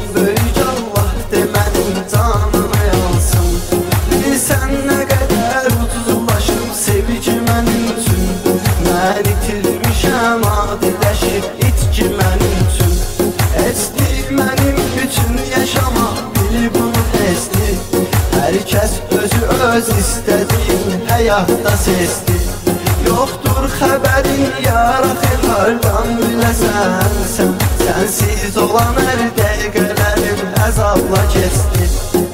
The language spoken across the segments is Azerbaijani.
böyük Allah demənin canını yansın. Bilsən nə qədər uzlaşıb sevgi mənim üçün. Mən itirmişəm adiləşib itki mənim üçün. Estir mənim üçün yaşama bil bunu estir. Hər kəs özü öz istədiyin həyatda sestir. Yoxdur xəbərin yaraxı hardan biləsən sən. Sənsiz olan hər dəqiqələrim əzabla keçdi.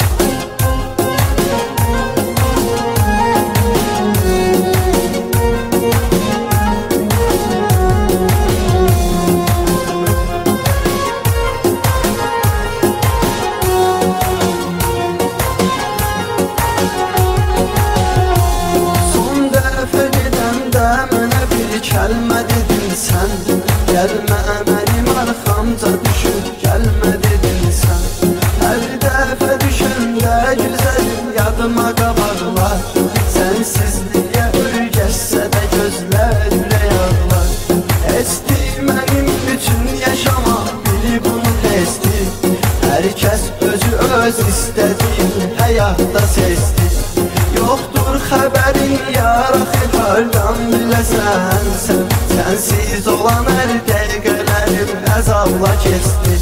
Gəlmə dedin sən, gəlmə mənim arxamca düşüb, gəlmə dedin sən. Hər dəfə düşəndə güzəlim yadıma qabaqlar. Sənsizliyə ürgəşsə də gözlər ürək ağlar. Estir mənim üçün yaşama bil bunu estir. Hər kəs özü öz istədiyin həyatda sestir. Yoxdur xəbərin yaraxı hardan biləsən sən. Sənsiz olan hər dəqiqələrim əzabla keçdi.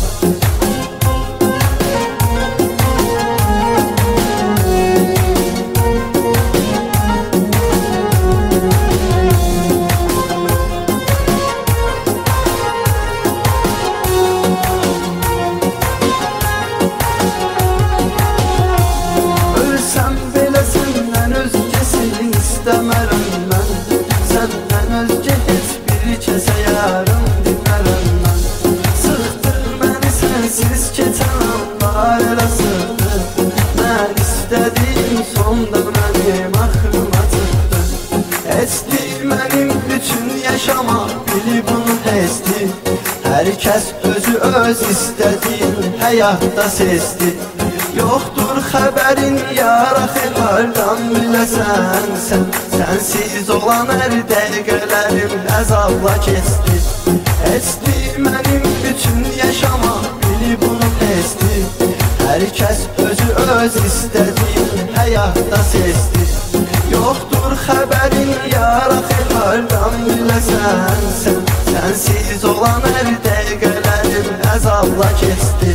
Ölsəm belə səndən özgəsini istəmərəm mən. Səndən özgə heç bir kəsə yarım dinmərəm mən. Sıxdır məni sənsiz keçən anlar elə sıxdır. Mən istədiyim sonda mənim axırıma çıxdı. Estir mənim üçün yaşama bil bunu estir. Hər kəs özü öz istədiyin həyatda sestir. Yoxdur xəbərin yaraxı hardan biləsən sən. Sənsiz olan hər dəqiqələrim əzabla keçdi. Estir mənim üçün yaşama bil bunu estir. Hər kəs özü öz istədiyin həyatda sestir. Yoxdur xəbərin yaraxı hardan biləsən sən. Sənsiz olan hər dəqiqələrim əzabla keçdi.